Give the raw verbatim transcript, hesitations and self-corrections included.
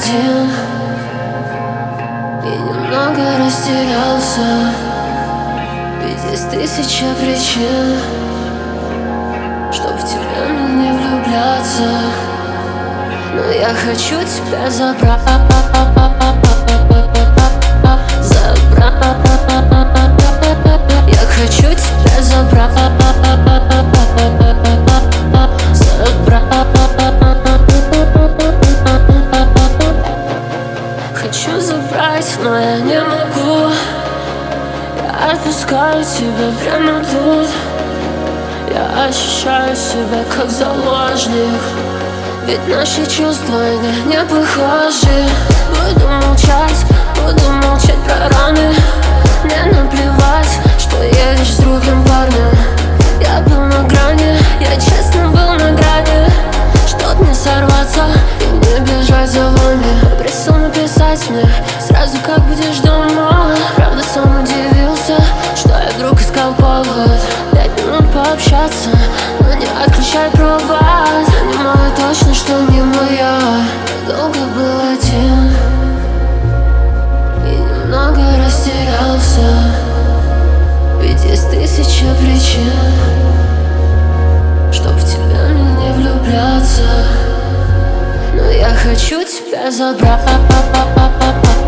один и немного растерялся, ведь есть тысяча причин, чтоб в тебя мне не влюбляться. Но я хочу тебя забрать, забрать. Я хочу тебя забрать, забрать. Хочу забрать, но я не могу. Я отпускаю тебя прямо тут. Я ощущаю себя как заложник, ведь наши чувства не, не похожи. Буду молчать, буду молчать про раны. Мне наплевать, что едешь с другим парнем. Я был на грани, я честно был на грани, чтоб не сорваться и не бежать за вами. Попросил написать мне сразу, как будешь дома. Правда, сам удивился, что я вдруг искал повод пять минут пообщаться, но не отключай провод. Понимаю точно, что не моя. Я долго был один и немного растерялся, ведь есть тысяча причин, чтоб в тебя мне не влюбляться. Но я хочу тебя забрать.